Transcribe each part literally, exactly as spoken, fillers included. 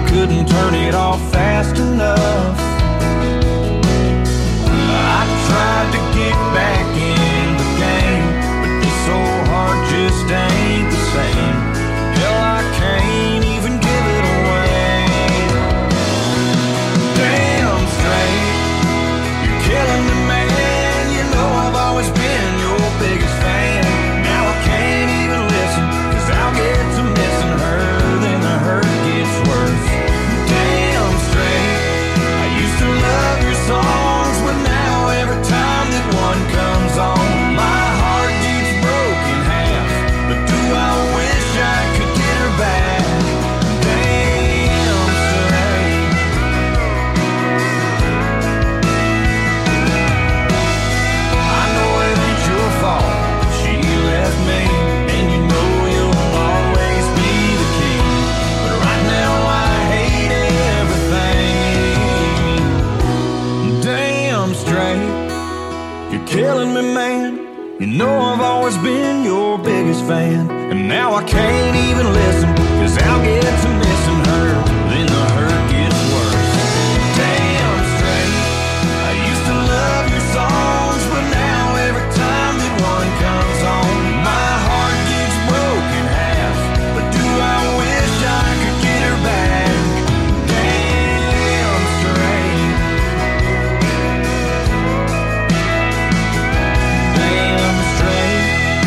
couldn't turn it off fast enough. I tried to get back in the game, but this old heart just ain't the same. Hell, I can't even give it away. Damn straight, you're killing me, man. You know I've always been your biggest fan. Now I can't even listen, cause I'll get to missing her, then the hurt gets worse. Damn straight, I used to love your songs, but now every time that one comes on, my heart keeps broken half. But do I wish I could get her back? Damn straight. I know it ain't your fault that she left me, and you know you'll always be the king. But right now I hate everything. Damn straight, you're killing me, man. You know I've always been your biggest fan, and now I can't even listen, cause I'll get to missing her, then the hurt gets worse. Damn straight, I used to love your songs, but now every time that one comes on, my heart gets broken half. But do I wish I could get her back? Damn straight. Damn straight.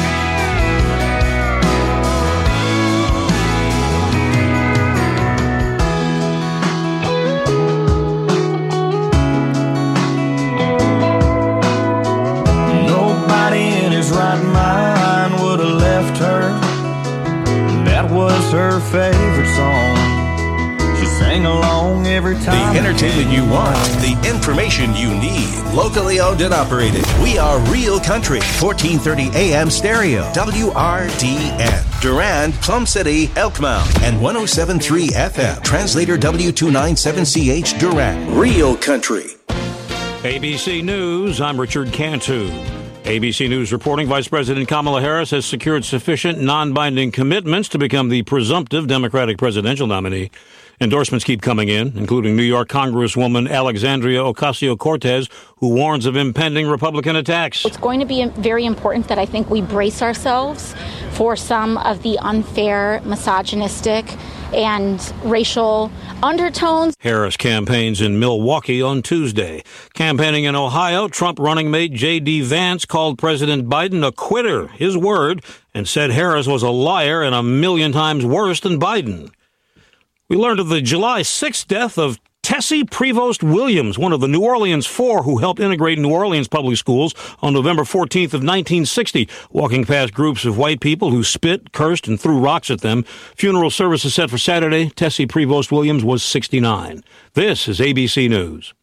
Nobody in his right mind would have left her. That was her favorite song. She sang along every time. The entertainment you want, the information you need. Locally owned and operated. We are Real Country, fourteen thirty A M stereo, W R D N. Durand, Plum City, Elkmount, and one oh seven point three F M. Translator W two ninety-seven C H, Durand. Real Country. A B C News, I'm Richard Cantu. A B C News reporting Vice President Kamala Harris has secured sufficient non-binding commitments to become the presumptive Democratic presidential nominee. Endorsements keep coming in, including New York Congresswoman Alexandria Ocasio-Cortez, who warns of impending Republican attacks. It's going to be very important that I think we brace ourselves for some of the unfair, misogynistic, and racial undertones. Harris campaigns in Milwaukee on Tuesday. Campaigning in Ohio, Trump running mate J D. Vance called President Biden a quitter, his word, and said Harris was a liar and a million times worse than Biden. We learned of the July sixth death of Tessie Prevost Williams, one of the New Orleans Four who helped integrate New Orleans public schools on November fourteenth of nineteen sixty, walking past groups of white people who spit, cursed, and threw rocks at them. Funeral service is set for Saturday. Tessie Prevost Williams was sixty-nine. This is A B C News.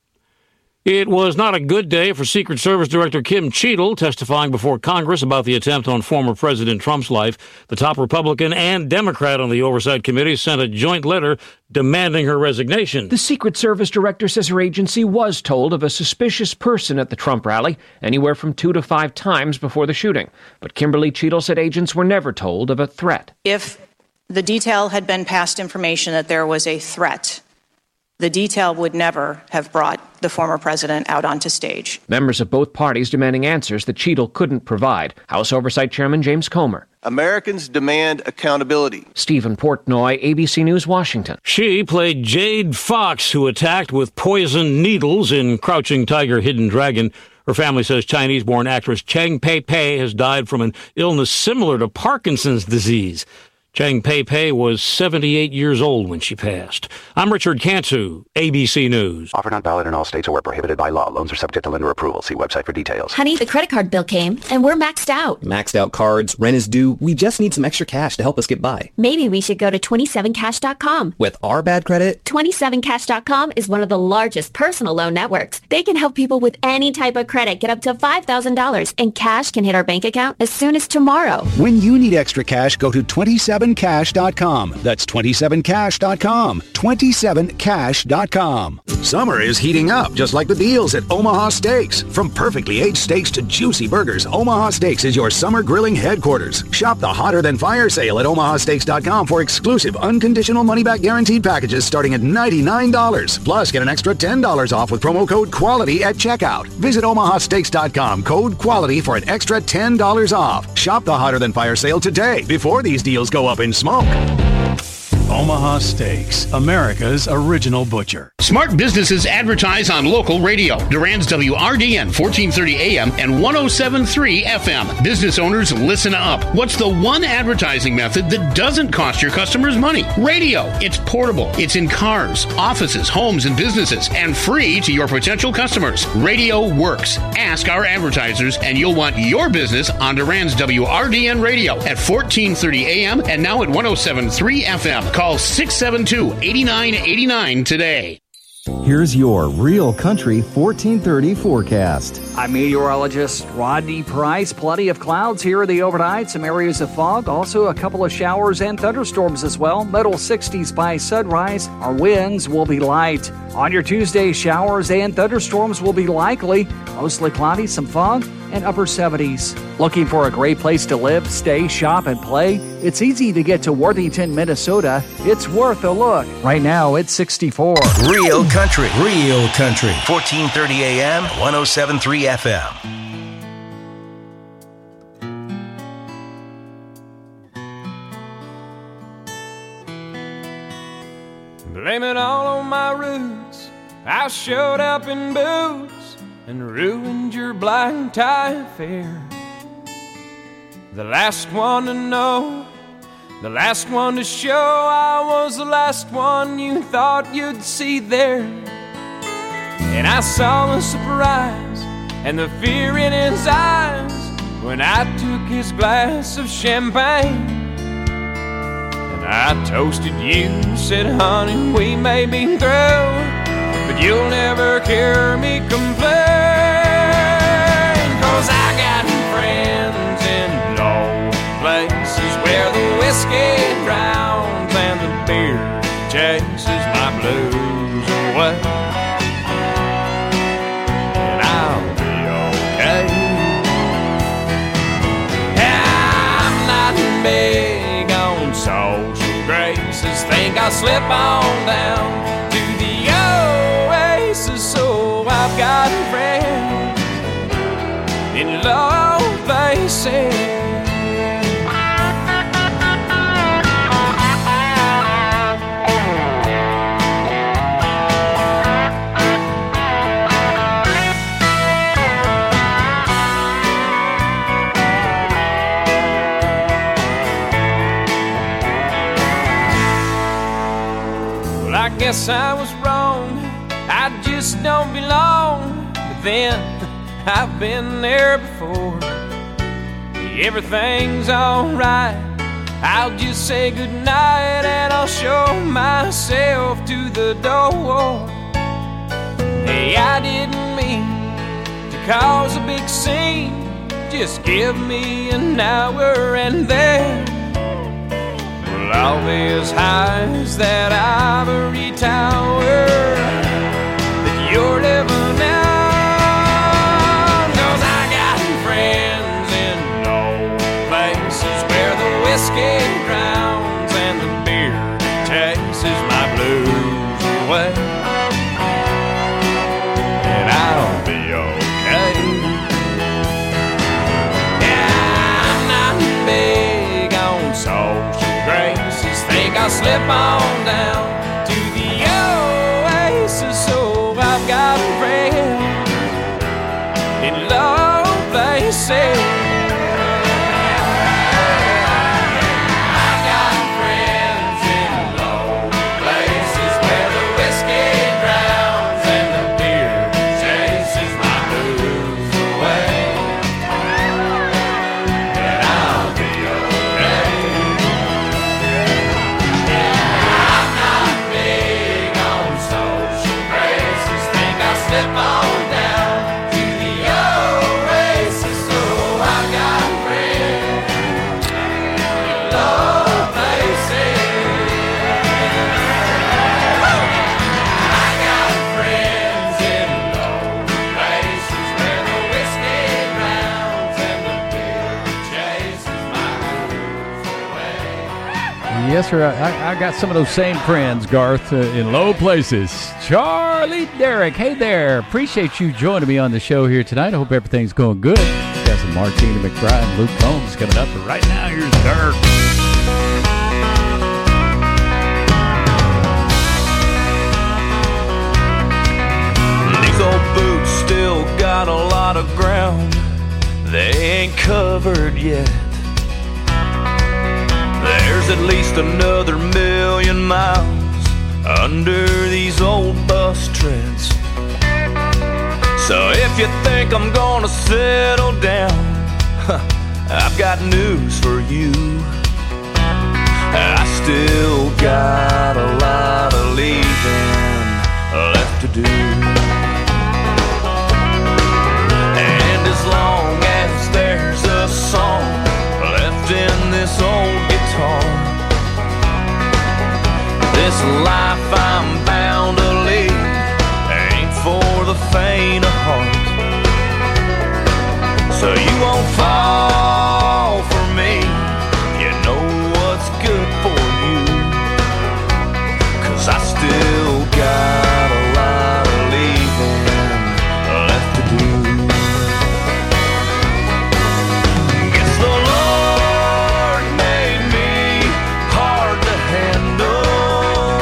It was not a good day for Secret Service Director Kim Cheadle testifying before Congress about the attempt on former President Trump's life. The top Republican and Democrat on the Oversight Committee sent a joint letter demanding her resignation. The Secret Service Director says her agency was told of a suspicious person at the Trump rally anywhere from two to five times before the shooting. But Kimberly Cheadle said agents were never told of a threat. If the detail had been past information that there was a threat, the detail would never have brought the former president out onto stage. Members of both parties demanding answers that Cheadle couldn't provide. House Oversight Chairman James Comer. Americans demand accountability. Stephen Portnoy, A B C News, Washington. She played Jade Fox, who attacked with poisoned needles in Crouching Tiger, Hidden Dragon. Her family says Chinese-born actress Cheng Pei-Pei has died from an illness similar to Parkinson's disease. Cheng Pei-Pei was seventy-eight years old when she passed. I'm Richard Cantu, A B C News. Offer not valid in all states or where prohibited by law. Loans are subject to lender approval. See website for details. Honey, the credit card bill came, and we're maxed out. Maxed out cards, rent is due. We just need some extra cash to help us get by. Maybe we should go to twenty-seven cash dot com. With our bad credit? twenty-seven cash dot com is one of the largest personal loan networks. They can help people with any type of credit get up to five thousand dollars, and cash can hit our bank account as soon as tomorrow. When you need extra cash, go to twenty-seven cash dot com. That's twenty-seven cash dot com. twenty-seven cash dot com. Summer is heating up, just like the deals at Omaha Steaks. From perfectly aged steaks to juicy burgers, Omaha Steaks is your summer grilling headquarters. Shop the Hotter Than Fire sale at omaha steaks dot com for exclusive unconditional money-back guaranteed packages starting at ninety-nine dollars. Plus, get an extra ten dollars off with promo code QUALITY at checkout. Visit omaha steaks dot com, code QUALITY for an extra ten dollars off. Shop the Hotter Than Fire sale today before these deals go up in smoke. Omaha Steaks, America's original butcher. Smart businesses advertise on local radio. Durand's W R D N fourteen thirty A M and one oh seven point three F M. Business owners, listen up. What's the one advertising method that doesn't cost your customers money? Radio. It's portable. It's in cars, offices, homes, and businesses, and free to your potential customers. Radio works. Ask our advertisers, and you'll want your business on Durand's W R D N radio at fourteen thirty A M and now at one oh seven point three F M. Call six seven two, eight nine eight nine today. Here's your Real Country fourteen thirty forecast. I'm meteorologist Rodney Price. Plenty of clouds here in the overnight. Some areas of fog. Also a couple of showers and thunderstorms as well. Middle sixties by sunrise. Our winds will be light. On your Tuesday, showers and thunderstorms will be likely. Mostly cloudy, some fog, and upper seventies. Looking for a great place to live, stay, shop, and play? It's easy to get to Worthington, Minnesota. It's worth a look. Right now, it's sixty-four. Real Country. Real Country. fourteen thirty A M, one oh seven point three F M. Blame it all on my roots. I showed up in boots and ruined your black tie affair. The last one to know, the last one to show, I was the last one you thought you'd see there. And I saw the surprise and the fear in his eyes when I took his glass of champagne. And I toasted you, said, honey, we may be through, but you'll never hear me complain. Cause I got friends in low places where the whiskey drowns and the beer chases my blues away. And I'll be okay. I'm not big on social graces. Think I'll slip on down to the oasis. So I've got friends in low places. Well, I guess I was wrong. I just don't belong. But then I've been there before. Everything's alright. I'll just say goodnight and I'll show myself to the door. Hey, I didn't mean to cause a big scene. Just give me an hour and then well, I'll be as high as that ivory tower that you're living in. Whiskey drowns and the beer chases my blues away. And I'll be okay. Yeah, I'm not big on social graces. Think I'll slip on down to the oasis. So I've got friends in low places. Yes, sir. I, I got some of those same friends, Garth, uh, in low places. Charlie Derrick. Hey there. Appreciate you joining me on the show here tonight. I hope everything's going good. Got some Martina McBride and Luke Combs coming up. But right now, here's Dirk. These old boots still got a lot of ground they ain't covered yet. There's at least another million miles under these old bus treads. So if you think I'm gonna settle down, huh, I've got news for you. I still got a lot of leaving left to do. And as long as there's a song left in this old guitar, this life I'm bound to lead ain't for the faint of heart. So you won't fall for me, you know what's good for you, 'cause I still got a lot of leaving left to do. Guess the Lord made me hard to handle,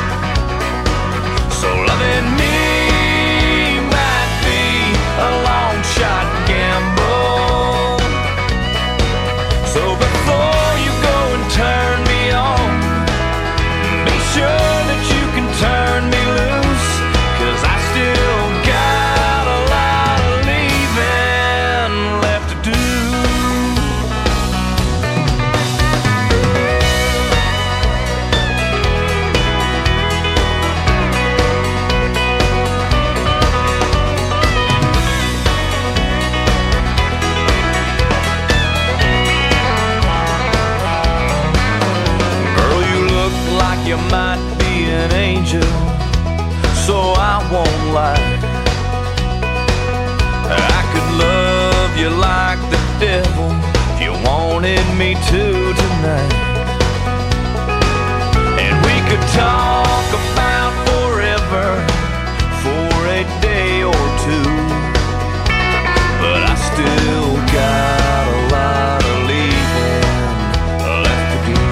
so loving me might be a long shot gamble. So before you go and turn me on, be sure that you can turn me loose, 'cause I still got a lot of leaving left to do. Girl, you look like you might be an angel, so I won't lie. I could love you like the devil if you wanted me to tonight. And we could talk about forever for a day or two, but I still got a lot of leaving left to do.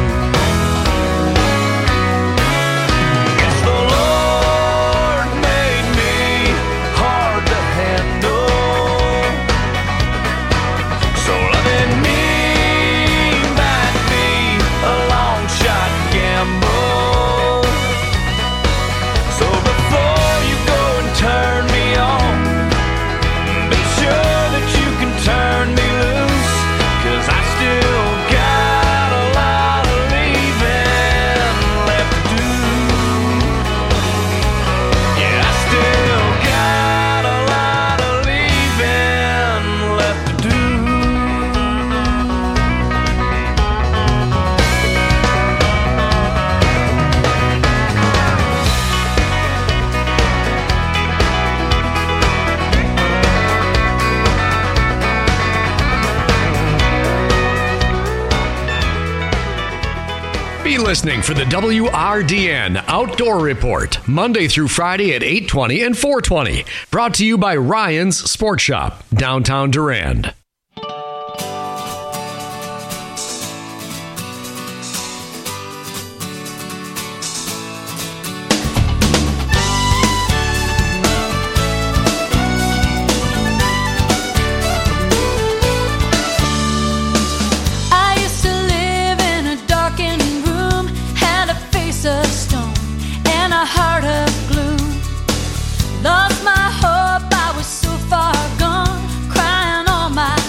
Guess the Lord made me hard to handle, so loving me might be a long shot gamble. So before you go and turn me on, be sure that you can turn me loose, 'cause I still got a lot of leaving left to do. Yeah, I still got a lot of leaving left to do. Be listening for the W R D N Outdoor Report, Monday through Friday at eight twenty and four twenty. Brought to you by Ryan's Sports Shop, downtown Durand. I used to live in a darkened room, had a face of stone and a heart of gloom. Lost my hope, I was so far gone, crying all my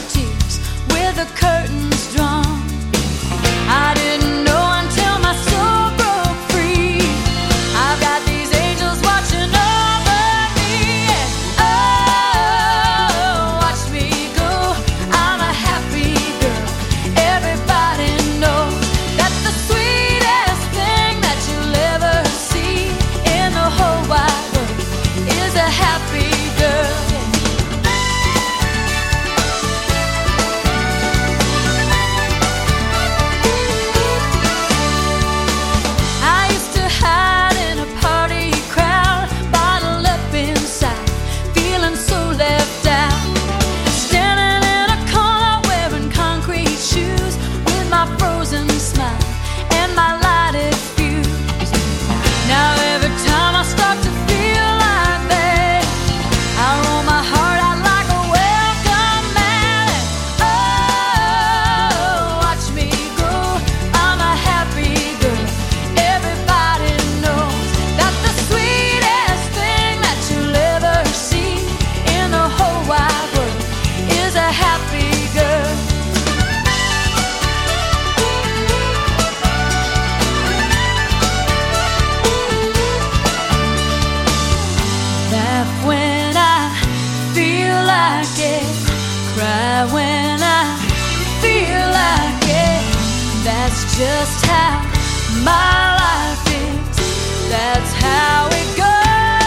That's just how my life is. That's how it goes.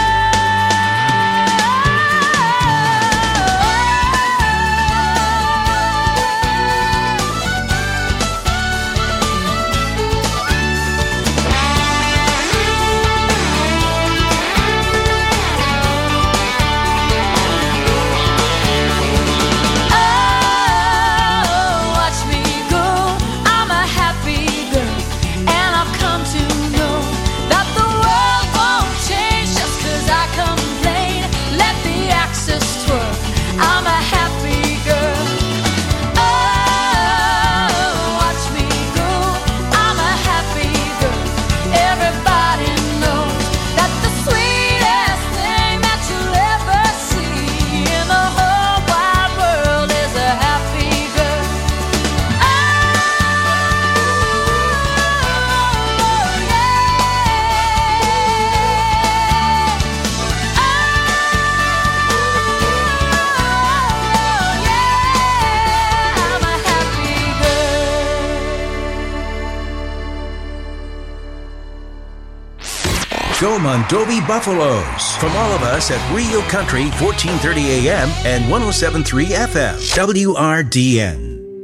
Go Mondovi Buffaloes. From all of us at Real Country, fourteen thirty A M and one oh seven point three F M. W R D N.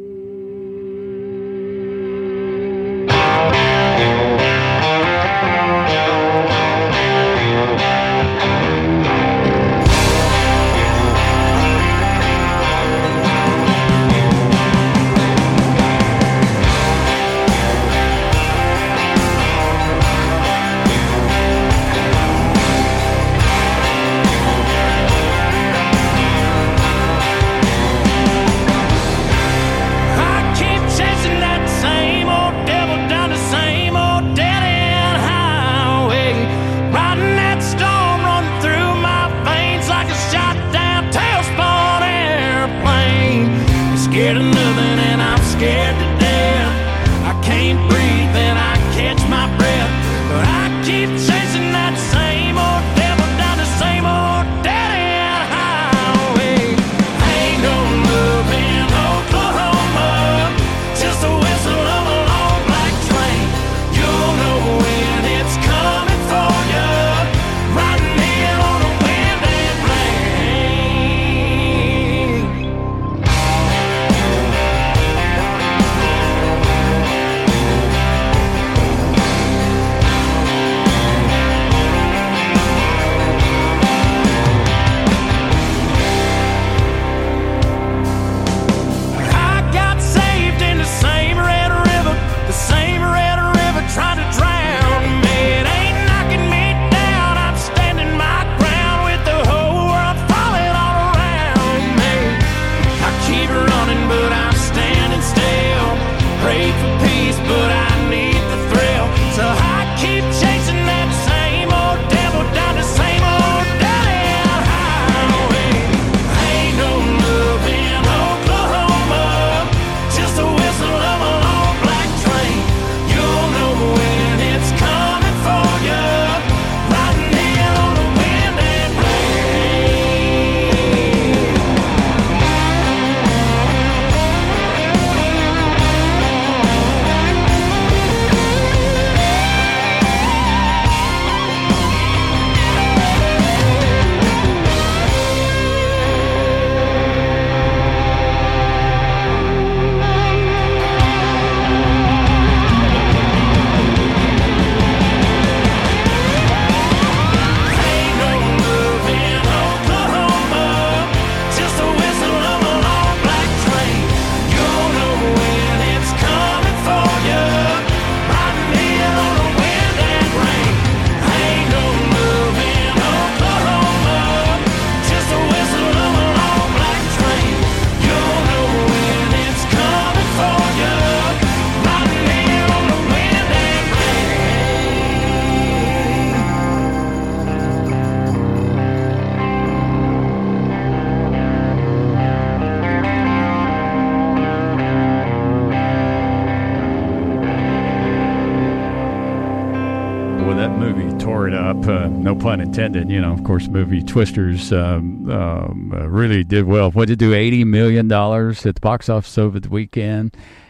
Uh, no pun intended. You know, of course, movie Twisters um, um, uh, really did well. What did it do? eighty million dollars at the box office over the weekend.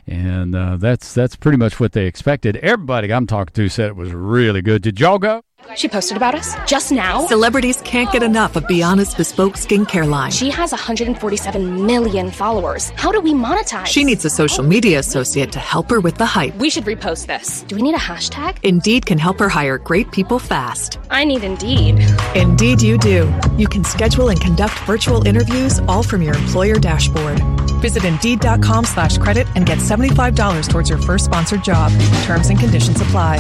And uh, that's that's pretty much what they expected. Everybody I'm talking to said it was really good. Did y'all go? She posted about us just now. Celebrities can't get enough of Be Honest Bespoke skincare line. She has one hundred forty-seven million followers. How do we monetize? She needs a social media associate to help her with the hype. We should repost this. Do we need a hashtag? Indeed can help her hire great people fast. I need Indeed. Indeed you do. You can schedule and conduct virtual interviews all from your employer dashboard. Visit Indeed.com slash credit and get seventy-five dollars towards your first sponsored job. Terms and conditions apply.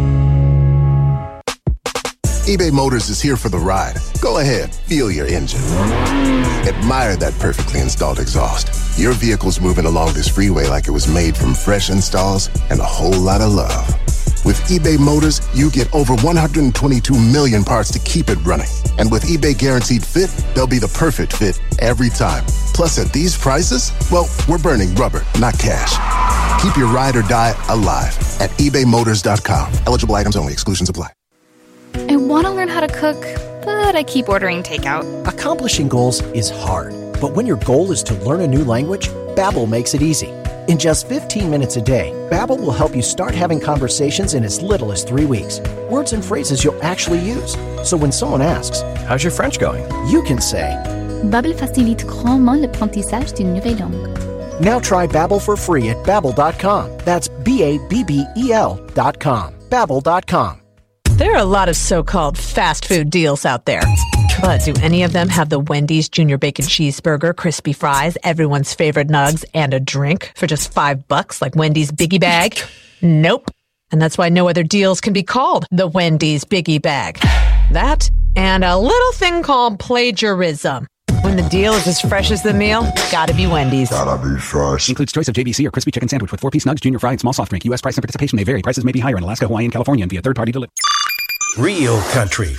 eBay Motors is here for the ride. Go ahead, feel your engine. Admire that perfectly installed exhaust. Your vehicle's moving along this freeway like it was made from fresh installs and a whole lot of love. With eBay Motors, you get over one hundred twenty-two million parts to keep it running. And with eBay Guaranteed Fit, they'll be the perfect fit every time. Plus, at these prices, well, we're burning rubber, not cash. Keep your ride or die alive at ebay motors dot com. Eligible items only. Exclusions apply. I want to learn how to cook, but I keep ordering takeout. Accomplishing goals is hard, but when your goal is to learn a new language, Babbel makes it easy. In just fifteen minutes a day, Babbel will help you start having conversations in as little as three weeks. Words and phrases you'll actually use. So when someone asks, "How's your French going?" you can say, Babbel facilite grandement l'apprentissage d'une nouvelle langue. Now try Babbel for free at babbel dot com. That's B A B B E L dot com. Babbel dot com. There are a lot of so-called fast food deals out there. But do any of them have the Wendy's Junior Bacon Cheeseburger, crispy fries, everyone's favorite nugs, and a drink for just five bucks like Wendy's Biggie Bag? Nope. And that's why no other deals can be called the Wendy's Biggie Bag. That and a little thing called plagiarism. When the deal is as fresh as the meal, gotta be Wendy's. Gotta be fresh. Includes choice of J B C or crispy chicken sandwich with four-piece nugs, junior fry, and small soft drink. U S price and participation may vary. Prices may be higher in Alaska, Hawaii, and California and via third-party delivery. Real country.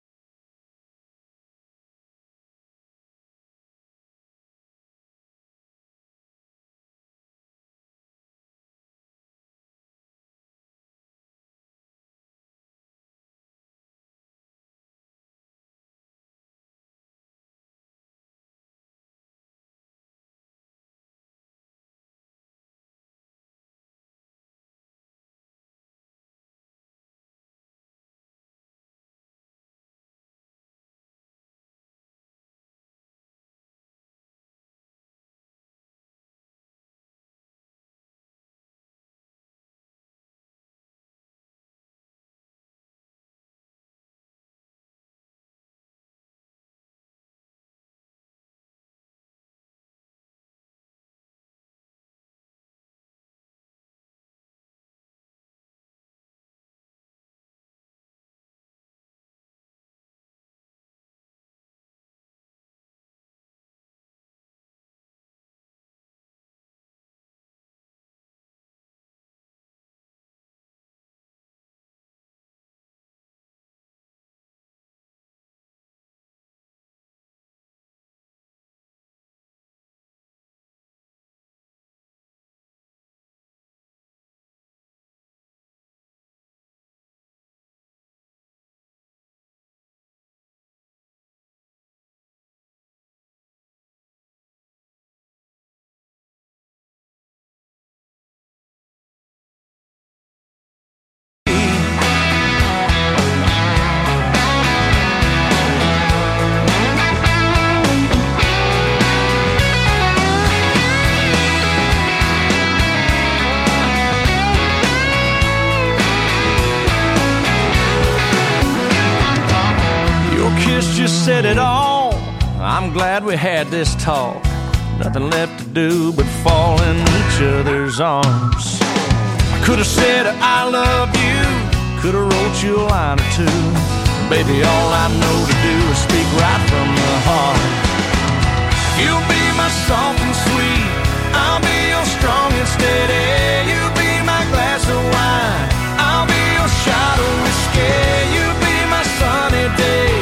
Just said it all. I'm glad we had this talk. Nothing left to do but fall in each other's arms. I could have said I love you, could have wrote you a line or two. Baby, all I know to do is speak right from the heart. You'll be my soft and sweet, I'll be your strong and steady. You'll be my glass of wine, I'll be your shot of whiskey. You'll be my sunny day,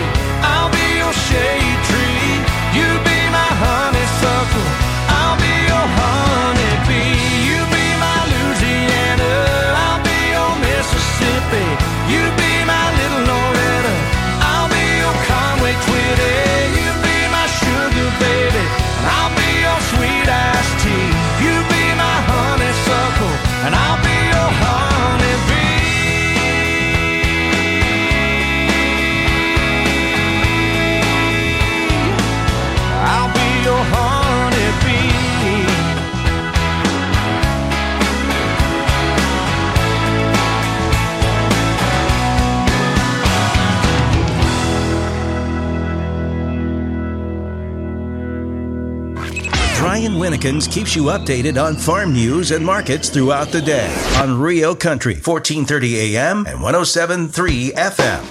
shade tree, you be my honeysuckle, I'll be your honeybee. You be my Louisiana, I'll be your Mississippi. You be my little Loretta, I'll be your Conway Twitty. You be my sugar baby, I'll be your sweet iced tea. You be my honeysuckle, Ryan Winnekins keeps you updated on farm news and markets throughout the day on Rio Country, fourteen thirty A M and one oh seven point three F M.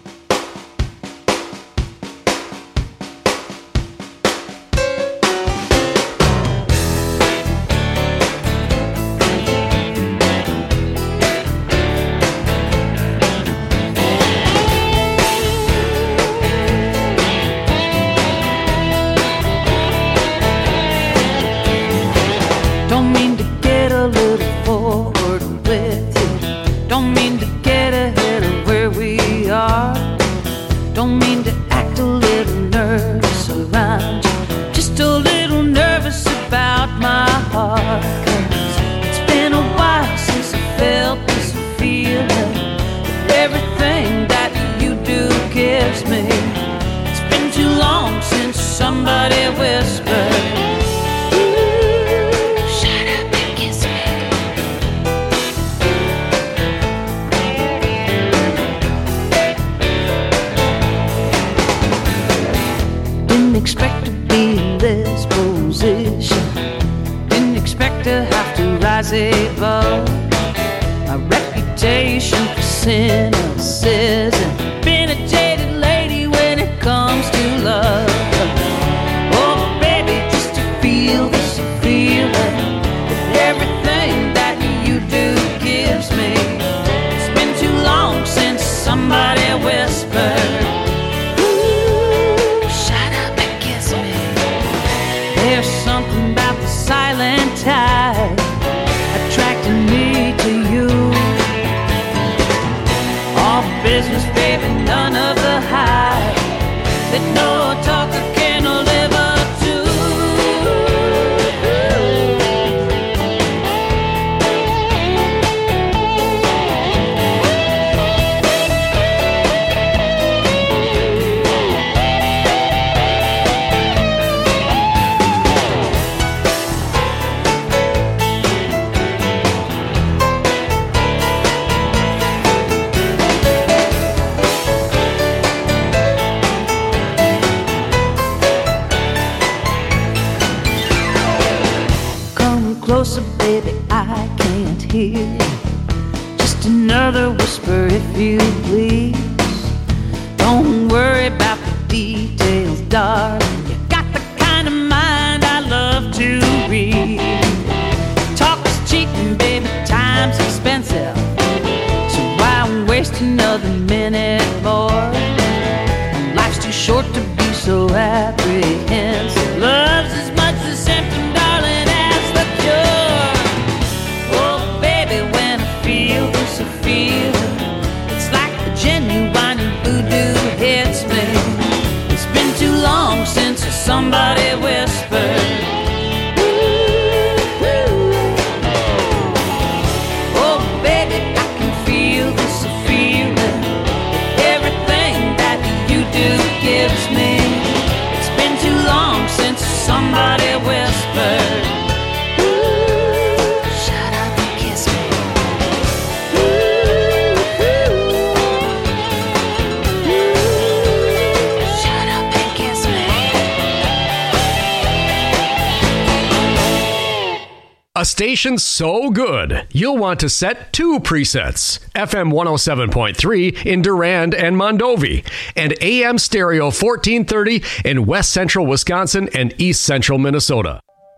A station so good, you'll want to set two presets. F M one oh seven point three in Durand and Mondovi, and A M Stereo fourteen thirty in West Central Wisconsin and East Central Minnesota.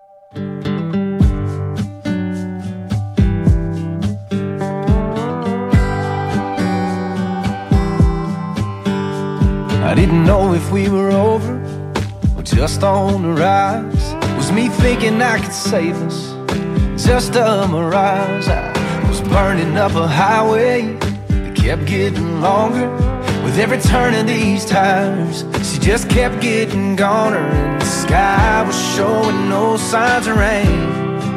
I didn't know if we were over or just on the rise. Was me thinking I could save us? Just a mirage. I was burning up a highway that kept getting longer with every turn of these tires. She just kept getting goner, and the sky was showing no signs of rain.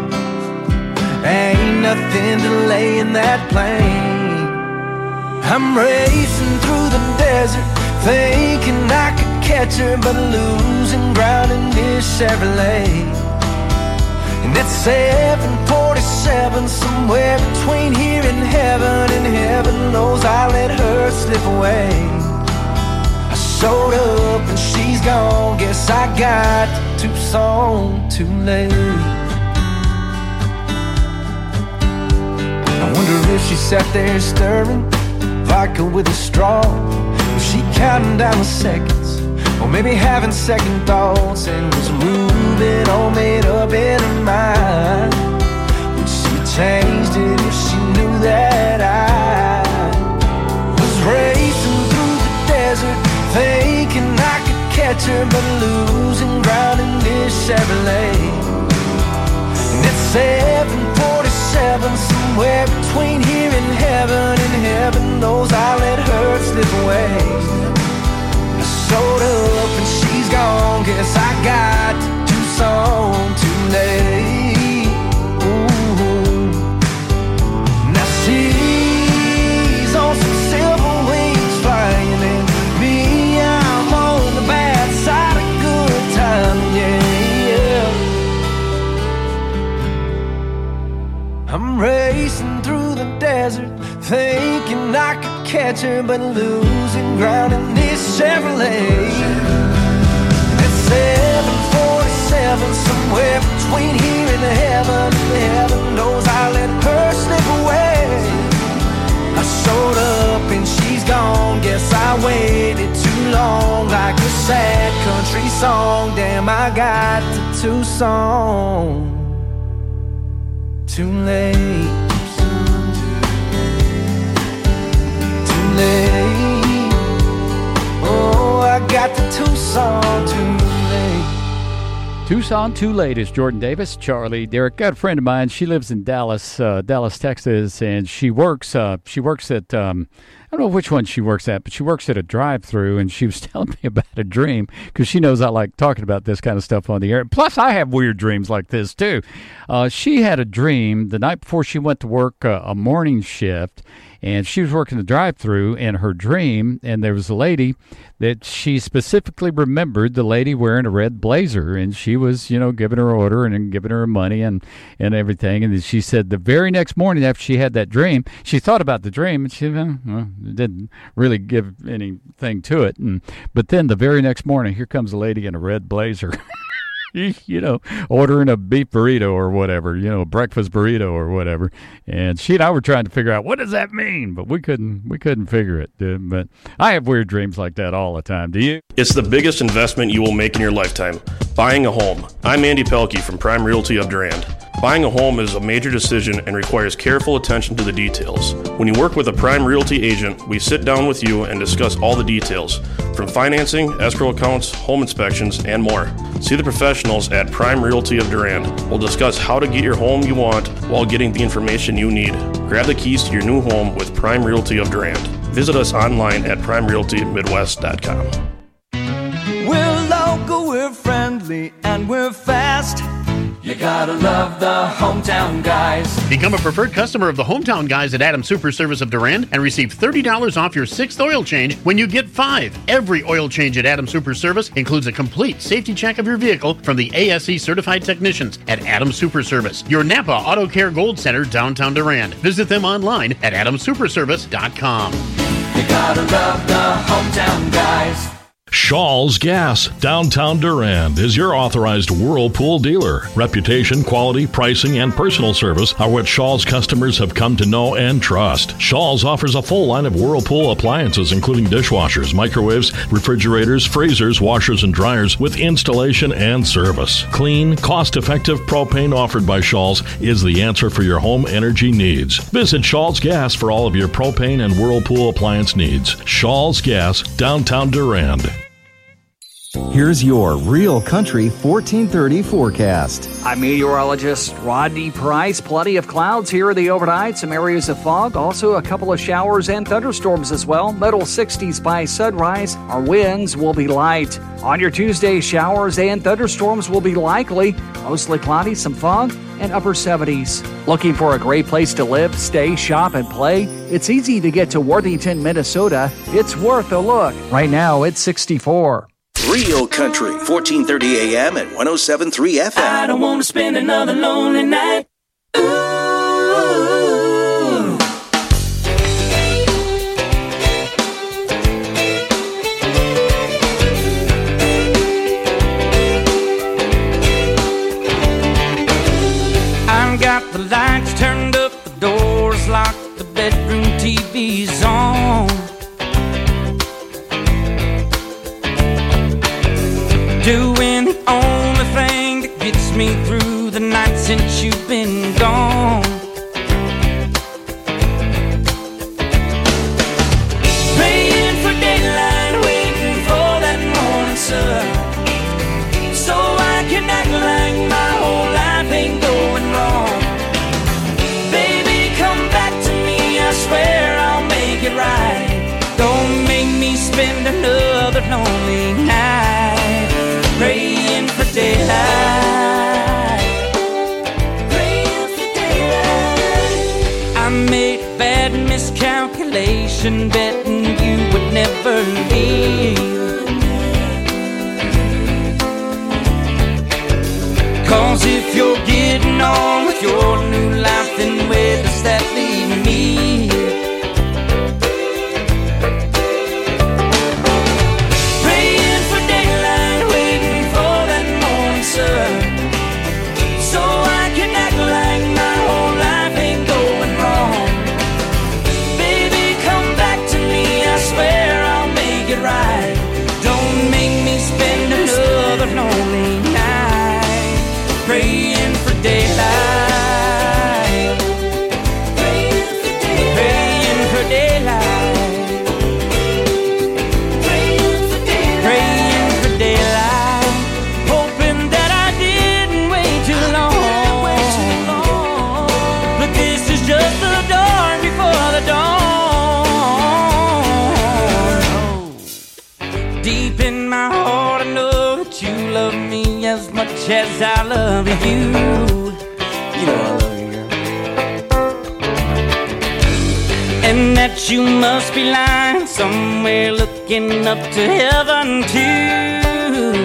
Ain't nothing delaying that plane. I'm racing through the desert, thinking I could catch her, but losing ground in this Chevrolet. And it's seven forty-seven, somewhere between here and heaven, and heaven knows I let her slip away. I showed up and she's gone. Guess I got to Tucson too late. I wonder if she sat there stirring vodka with a straw. Was she counting down the seconds, or maybe having second thoughts, and was moving all made up in her mind? Would she have changed it if she knew that I was racing through the desert, thinking I could catch her, but losing ground in this Chevrolet? And at seven forty-seven, somewhere between here and heaven, and heaven knows I let her slip away. I showed up and she's gone. Guess I got to Tucson too late. Ooh. Now she's on some silver wings flying, and me, I'm on the bad side of good time, yeah. I'm racing through the desert, thinking I could catch her, but losing ground in this Chevrolet. At seven forty-seven, somewhere between here and heaven, heaven knows I let her slip away. I showed up and she's gone. Guess I waited too long, like a sad country song. Damn, I got to Tucson too late. Too late. Oh, I got to Tucson too late. Tucson Too Late is Jordan Davis, Charlie Derrick. Got a friend of mine. She lives in Dallas, uh, Dallas, Texas, and she works. Uh, she works at. Um, I don't know which one she works at, but she works at a drive-through, and she was telling me about a dream because she knows I like talking about this kind of stuff on the air. Plus, I have weird dreams like this too. Uh, she had a dream the night before she went to work uh, a morning shift, and she was working the drive-through in her dream, and there was a lady that she specifically remembered, the lady wearing a red blazer, and she was, you know, giving her order and then giving her money and, and everything. And she said the very next morning after she had that dream, she thought about the dream, and she well, didn't really give anything to it. And but then the very next morning, here comes a lady in a red blazer. You know, ordering a beef burrito or whatever, you know, a breakfast burrito or whatever. And she and I were trying to figure out, what does that mean? But we couldn't, we couldn't figure it. Dude. But I have weird dreams like that all the time. Do you? It's the biggest investment you will make in your lifetime. Buying a home. I'm Andy Pelkey from Prime Realty of Durand. Buying a home is a major decision and requires careful attention to the details. When you work with a Prime Realty agent, we sit down with you and discuss all the details, from financing, escrow accounts, home inspections, and more. See the professionals at Prime Realty of Durand. We'll discuss how to get your home you want while getting the information you need. Grab the keys to your new home with Prime Realty of Durand. Visit us online at prime realty midwest dot com. We're local, we're friendly, and we're fast. You gotta love the Hometown Guys. Become a preferred customer of the Hometown Guys at Adams Super Service of Durand and receive thirty dollars off your sixth oil change when you get five. Every oil change at Adams Super Service includes a complete safety check of your vehicle from the A S E certified technicians at Adams Super Service, your Napa Auto Care Gold Center, downtown Durand. Visit them online at adams super service dot com. You gotta love the Hometown Guys. Shaw's Gas, downtown Durand, is your authorized Whirlpool dealer. Reputation, quality, pricing, and personal service are what Shaw's customers have come to know and trust. Shaw's offers a full line of Whirlpool appliances, including dishwashers, microwaves, refrigerators, freezers, washers, and dryers, with installation and service. Clean, cost-effective propane offered by Shaw's is the answer for your home energy needs. Visit Shaw's Gas for all of your propane and Whirlpool appliance needs. Shaw's Gas, downtown Durand. Here's your Real Country fourteen thirty forecast. I'm meteorologist Rodney Price. Plenty of clouds here the overnight. Some areas of fog. Also a couple of showers and thunderstorms as well. Middle sixties by sunrise. Our winds will be light. On your Tuesday, showers and thunderstorms will be likely. Mostly cloudy, some fog, and upper seventies. Looking for a great place to live, stay, shop, and play? It's easy to get to Worthington, Minnesota. It's worth a look. Right now, it's sixty-four. Real Country, fourteen thirty A M and one oh seven point three F M. I don't want to spend another lonely night. Ooh. doing the only thing that gets me through the night since you've been gone. Praying for daylight, waiting for that morning sun, so I can act like my whole life ain't going wrong. Baby, come back to me, I swear I'll make it right. Don't make me spend another lonely night praying for daylight, praying for daylight. I made a bad miscalculation, betting you would never leave. Cause if you're getting on with your new life, then where does that leave me? Praying for daylight, waiting for that morning sun, so I can act like my whole life ain't going wrong. Baby, come back to me, I swear I'll make it right. Don't make me spend another lonely night praying for daylight, praying for daylight, praying for daylight, praying for daylight, praying for daylight, hoping that I didn't wait too long. But this is just the dawn before the dawn. Deep in my heart I know that you love me as much as I love you. You know I love you, girl. And that you must be lying somewhere looking up to heaven too.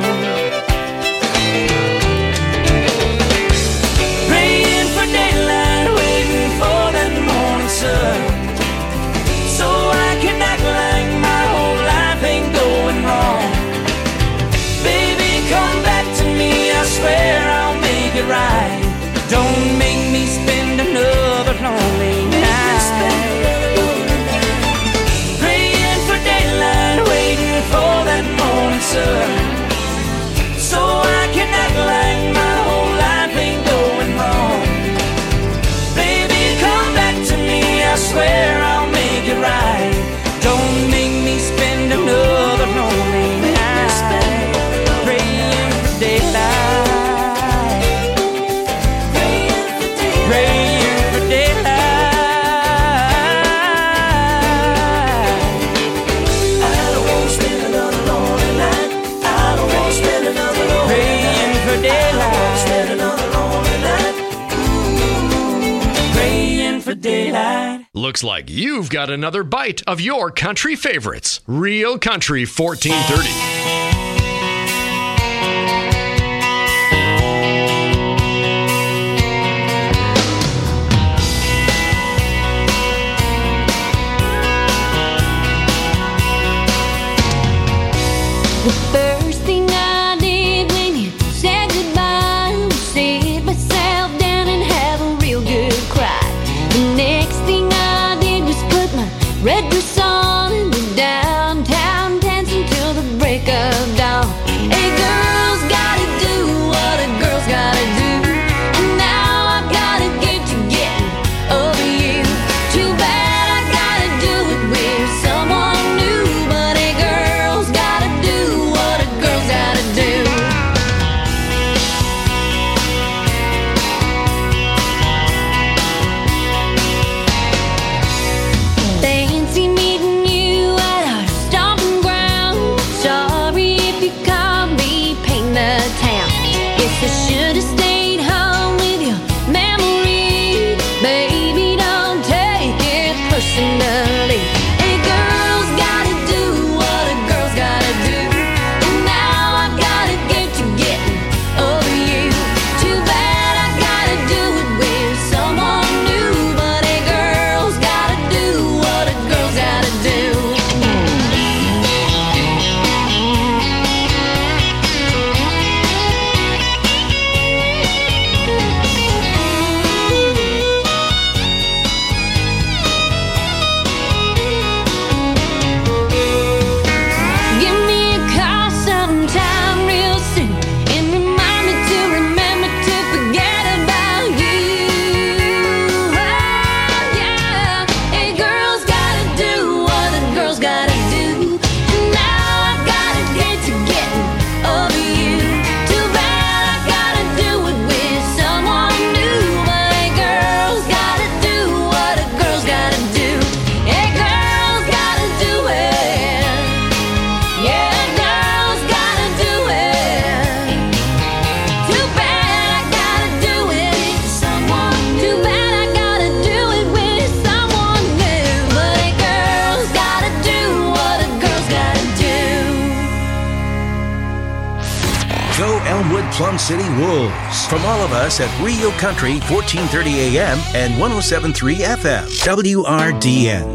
Praying for daylight, waiting for that morning sun, so I can act like my whole life ain't going wrong. Baby, come back to me, I swear I'll make it right. Don't make me spend another lonely night praying for daylight, waiting for that morning sun, so I can act like my whole life ain't going wrong. Baby, come back to me, I swear I'll make it right. Don't make me spend another lonely night praying for daylight, praying for daylight, praying for daylight. I don't want to spend another lonely night. I don't want to spend another lonely praying night. For daylight. I don't want to spend another lonely night. Ooh, praying for daylight. Looks like you've got another bite of your country favorites. Real Country fourteen thirty. The first thing I did when you said goodbye was sit myself down and have a real good cry. The next thing I did was put my red dress on and go downtown dancing till the break of dawn. A girl's gotta do what a girl's gotta do, and now I've gotta get to getting over you. Too bad I gotta do it with someone new, but a girl's gotta do what Elmwood Plum City Wolves. From all of us at Rio Country, fourteen thirty A M and one oh seven point three F M, W R D N.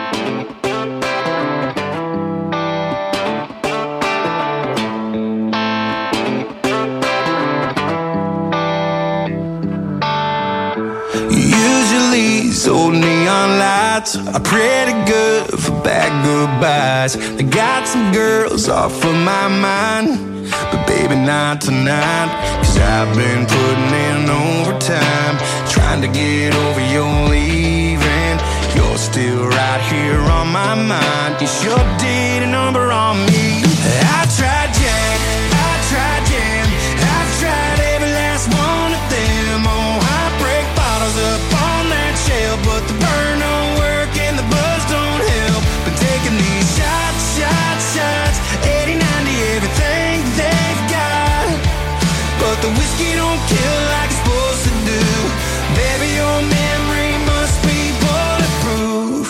These old neon lights are pretty good for bad goodbyes. They got some girls off of my mind, but baby not tonight. Cause I've been putting in overtime, trying to get over your leaving. You're still right here on my mind. You sure did a number on me. I tried Jack, I tried Jam, I've tried every last one of them. Oh, heartbreak bottles up on that shelf, but the burn don't work and the buzz don't help. Been taking these shots, shots, shots, eighty, ninety, everything they've got, but the whiskey don't kill like it's supposed to do. Baby, your memory must be bulletproof.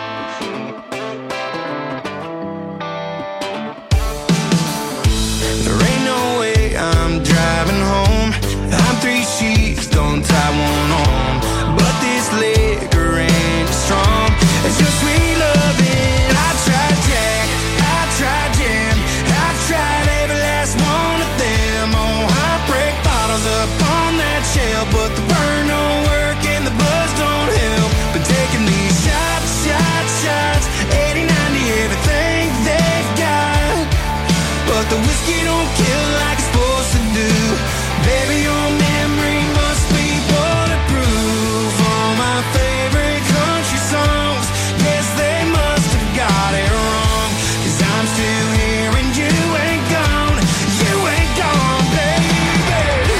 There ain't no way I'm driving home. I'm three sheets, don't tie one on, but this liquor ain't strong. It's your sweet loving. I tried Jack, I tried Jam, I've tried every last one of them. Oh, heartbreak bottles up on that shelf, but the burn don't work and the buzz don't help. Been taking these shots, shots, shots, eighty, ninety, everything they've got, but the whiskey don't kill like it's supposed to do. Baby, your memory must be bulletproof. All my favorite country songs, yes, they must have got it wrong. Cause I'm still here and you ain't gone, you ain't gone, baby.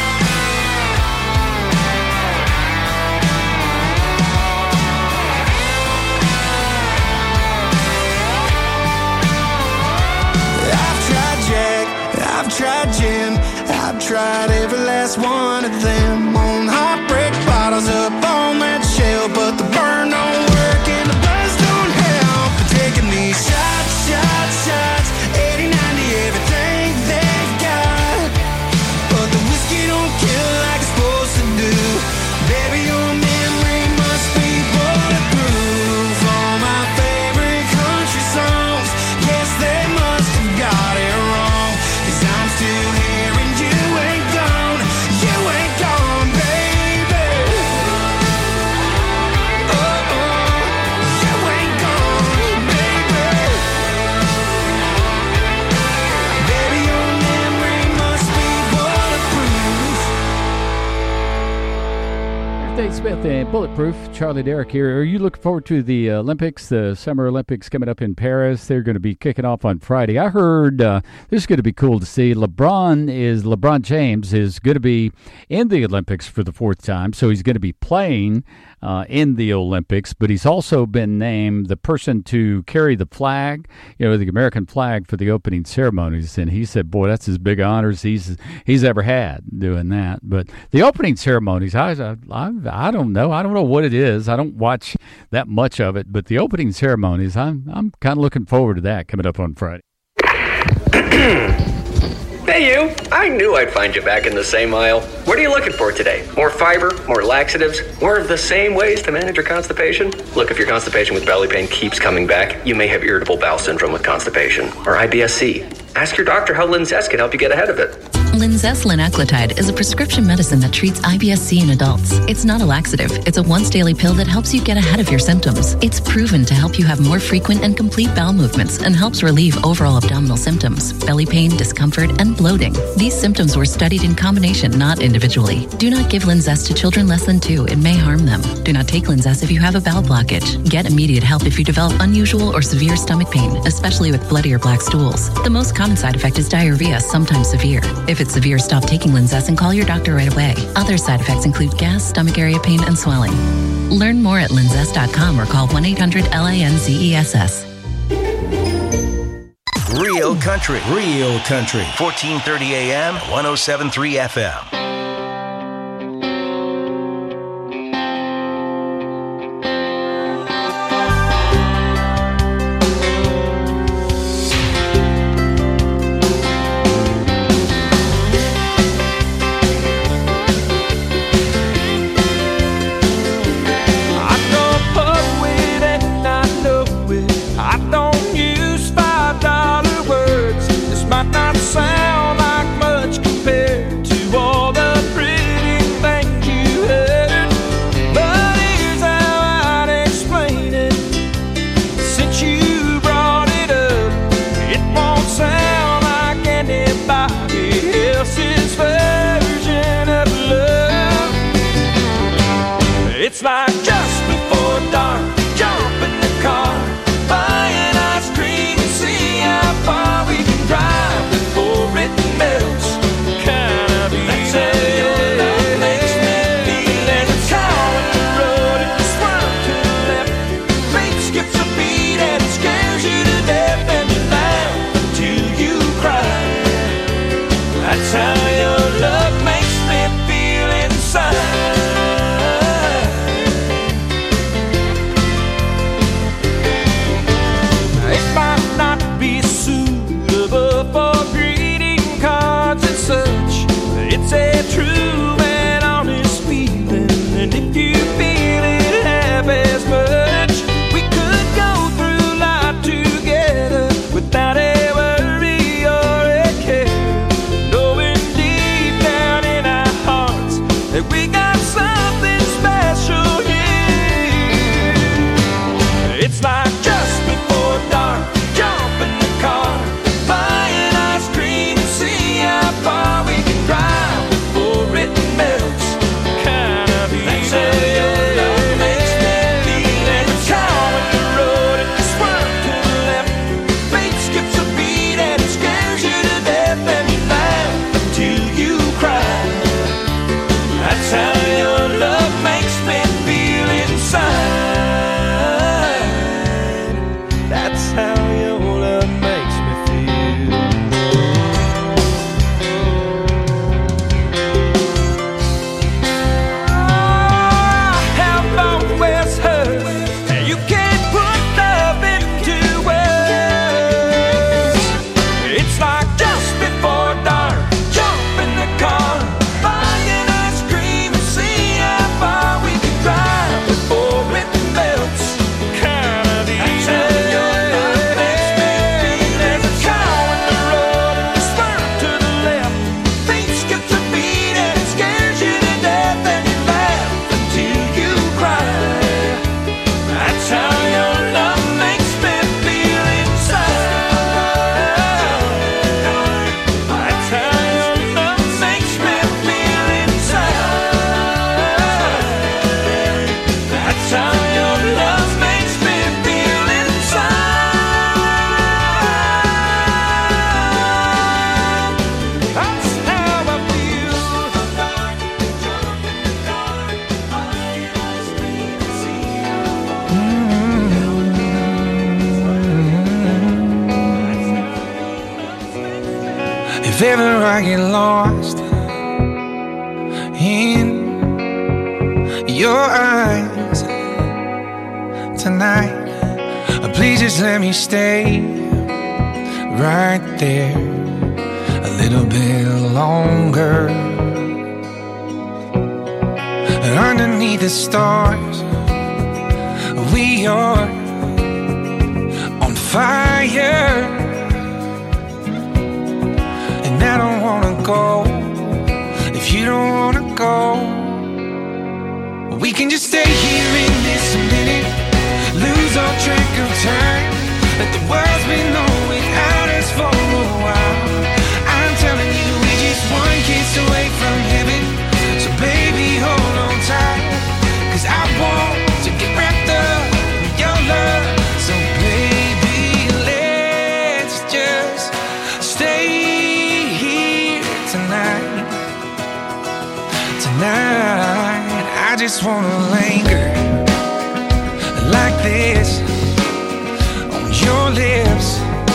I've tried Jack, I've tried Jim, I've tried every last one of them. On heartbreak bottles up on that shelf, but the burn don't work and the buzz don't help. But taking these shots, shots, shots, eighty, ninety, everything they've got, but the whiskey don't kill like it's supposed to do. Baby, your memory must be bulletproof. All my favorite country songs, yes, they must have got it wrong. Cause I'm still here and you ain't gone, you ain't gone, baby. Oh, oh, you ain't gone, baby. Baby, your memory must be bulletproof. Dave Smith and Bulletproof. Charlie Derrick here. Are you looking forward to the Olympics, the Summer Olympics coming up in Paris? They're going to be kicking off on Friday. I heard uh, this is going to be cool to see. LeBron is LeBron James is going to be in the Olympics for the fourth time, so he's going to be playing uh, in the Olympics. But he's also been named the person to carry the flag, you know, the American flag for the opening ceremonies. And he said, "Boy, that's as big honors he's he's ever had doing that." But the opening ceremonies, I I I don't know. I don't know what it is. I don't watch that much of it, but the opening ceremonies, I'm I'm kind of looking forward to that coming up on Friday. Hey you, I knew I'd find you back in the same aisle. What are you looking for today? More fiber, more laxatives, more of the same ways to manage your constipation? Look, if your constipation with belly pain keeps coming back, you may have irritable bowel syndrome with constipation, or I B S C. Ask your doctor how Linzess can help you get ahead of it. Linzess linaclotide is a prescription medicine that treats I B S C in adults. It's not a laxative. It's a once-daily pill that helps you get ahead of your symptoms. It's proven to help you have more frequent and complete bowel movements and helps relieve overall abdominal symptoms, belly pain, discomfort, and bloating. These symptoms were studied in combination, not individually. Do not give Linzess to children less than two. It may harm them. Do not take Linzess if you have a bowel blockage. Get immediate help if you develop unusual or severe stomach pain, especially with bloody or black stools. The most common side effect is diarrhea, sometimes severe. If it's severe, stop taking Linzess and call your doctor right away. Other side effects include gas, stomach area pain, and swelling. Learn more at linzess dot com or call one eight hundred L A N Z E S S. Real Country, Real Country, fourteen thirty A M, one oh seven point three F M. If ever I get lost in your eyes tonight, please just let me stay right there a little bit longer. And underneath the stars, we are on fire. And I don't wanna go if you don't wanna go. We can just stay here in this minute, lose all track of time, let the world spin on without us for a while. I'm telling you, we're just one kiss away from heaven. So baby, hold on tight, cause I want to get wrapped up in your love. So baby, let's just stay here tonight. Tonight, I just wanna linger like this on your lips.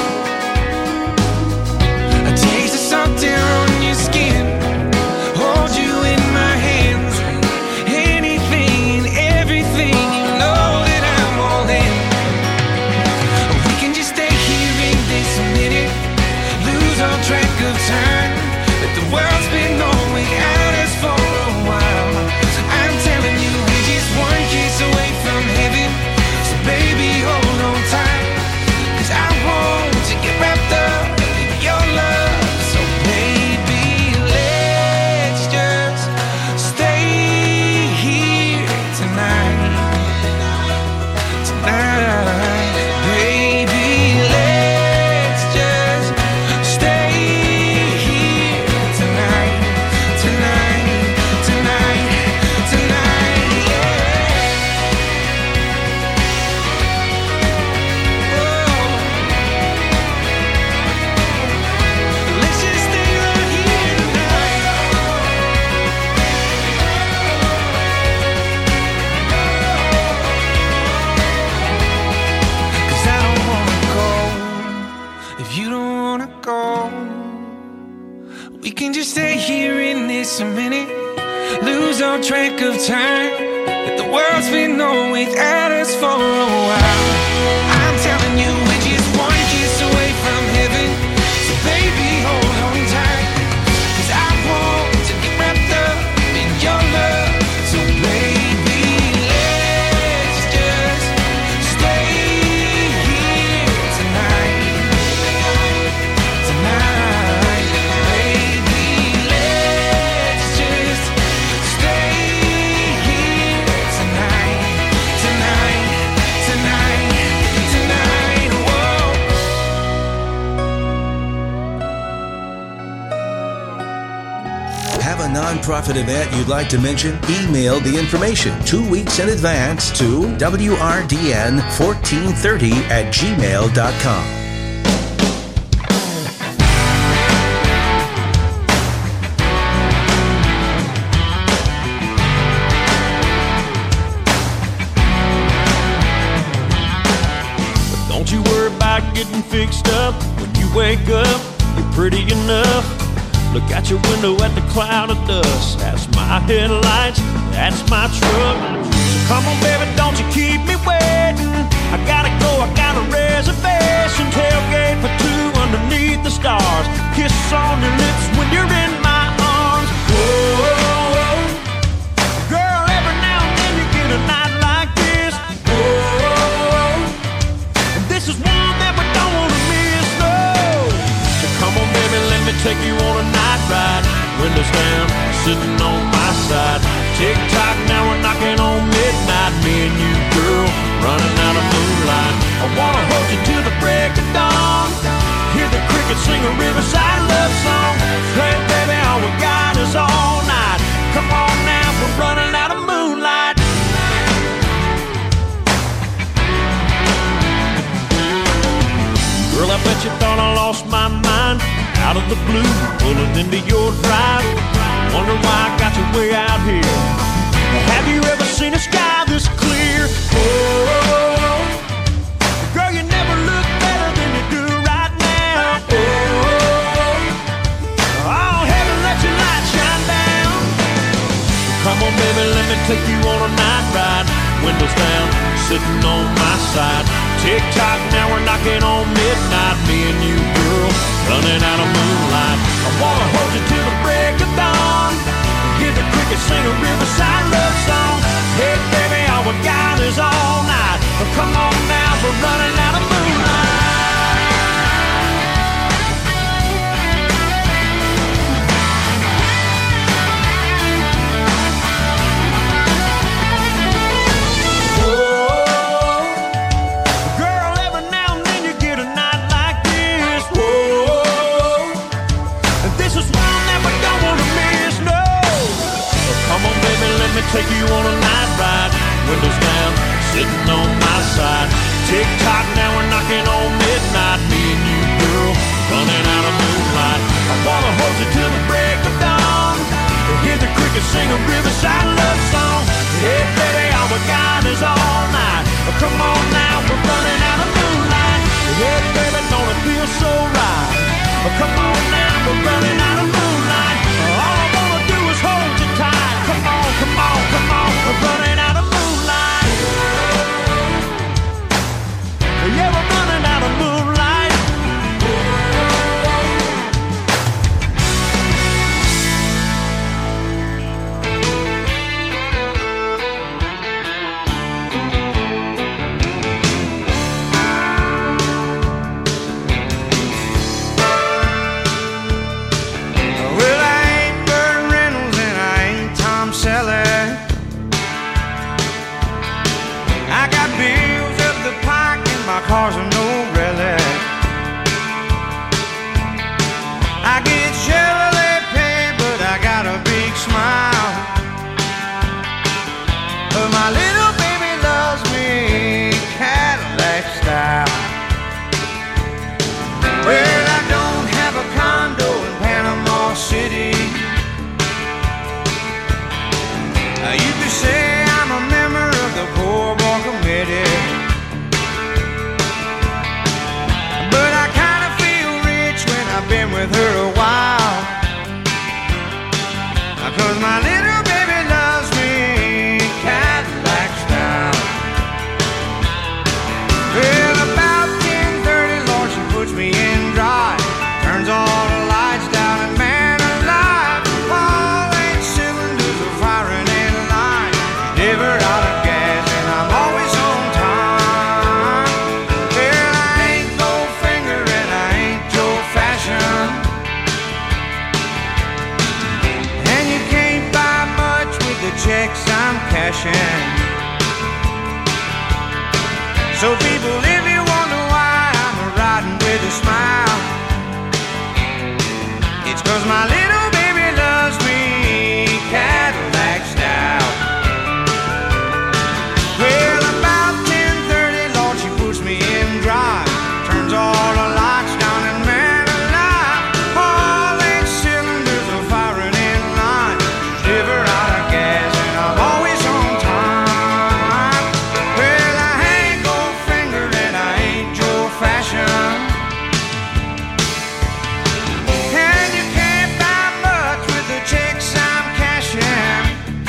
A taste of salt air on your skin, hold you in my hands. Anything, everything, you know that I'm all in. We can just stay here in this minute, lose all track of time, let the world spin on without us for a while. I'm telling you, we're just one kiss away from heaven. So baby, hold on tight, cause I want to get wrapped up in your love. So baby, let's just stay here tonight. Tonight, baby, let's just stay here tonight. Tonight, tonight, tonight, yeah. Let's just stay right here tonight. Cause I don't wanna go if you don't wanna go. We can just stay here in this minute, lose all track of time, let the world spin on without us for a while. I'm telling you, we're just one kiss away from heaven. So baby, hold on tight, cause I want to get wrapped up in your love. So baby, let's just stay here tonight. Tonight, baby, let's just stay here tonight. Tonight, tonight, tonight, whoa. Have a nonprofit event you'd like to mention? Email the information two weeks in advance to W R D N fourteen thirty at gmail dot com. Don't you worry about getting fixed up. When you wake up, you're pretty enough. Look out your window at the cloud of dust. That's my headlights, that's my truck. So come on, baby, don't you keep me waiting. I gotta go, I got a reservation. Tailgate for two underneath the stars. Kiss on your lips when you're in my arms. Whoa, girl, every now and then you get a night like this. Whoa, and this is one that we don't wanna miss, no. So come on, baby, let me take you on a night ride. Windows down, sitting on my side. Tick tock, now we're knocking on midnight. Me and you, girl, running out of moonlight. I wanna hold you till the break of dawn. Hear the crickets sing a riverside love song. Hey, baby, all we got is all night. Come on now, we're running out of moonlight. Girl, I bet you thought I lost my mind. Out of the blue, pulling into your drive. Wonder why I got you way out here. Have you ever seen a sky this clear? Oh, girl, you never look better than you do right now. Oh, take you on a night ride. Windows down, sitting on my side. Tick tock, now we're knocking on midnight. Me and you, girl, running out of moonlight. I wanna hold you till the break of dawn. Hear the crickets sing a riverside love song. Hey baby, all we got is all night. Oh, come on now, we're running out of moonlight. Take you on a night ride, windows down, sitting on my side. Tick tock, now we're knocking on midnight. Me and you, girl, running out of moonlight. I wanna hold you till the break of dawn. Hear the crickets sing a riverside love song. Hey baby, all we got is all night. Oh, come on now, we're running out of moonlight. Hey baby, don't it feel so right? Oh, come on now, we're running out of moonlight. All I wanna do is hold you tight. Come on, come on, come on, we're running out of moonlight. Yeah, we're running out of moonlight. Well, I ain't Burt Reynolds and I ain't Tom Selleck. I got bills up the pike and my car's a no relic. I get Chevrolet pay, but I got a big smile. But my little baby loves me Cadillac style. Well, I don't have a condo in Panama City. Uh, you could say I'm a member of the poor boy committee. But I kind of feel rich when I've been with her a while. Uh, Cause my little baby loves me Cadillac style. Well, about ten thirty, Lord, she puts me in drive. Turns all the lights down and man alive, all eight cylinders are firing in line. Never out of gas and I'm always on time. Well, I ain't Goldfinger and I ain't Joe Fashion, and you can't buy much with the checks I'm cashing. So people, if you wonder why I'm riding with a smile, it's cause my little baby loves me Cadillac style. Well, about ten thirty, Lord, she puts me in drive. Turns all the lights down and man alive, all eight cylinders are firing in line. Never out of gas and I'm always on time. Well, I ain't Goldfinger and I ain't Joe Fashion, and you can't buy much with the checks I'm cashing.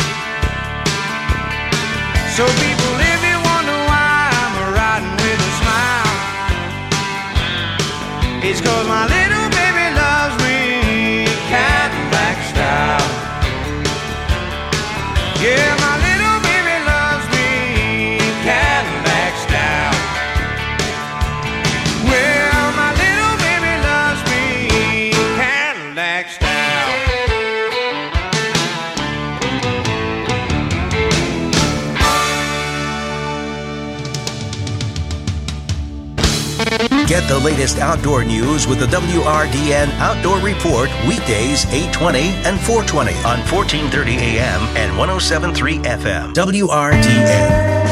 So people, if you wonder why I'm riding with a smile, it's cause my little baby loves me Cadillac style. Yeah, my little baby loves me Cadillac style. Well, my little baby loves me Cadillac style. Get the latest outdoor news with the W R D N Outdoor Report weekdays eight twenty and four twenty on fourteen thirty A M and one oh seven point three F M. W R D N.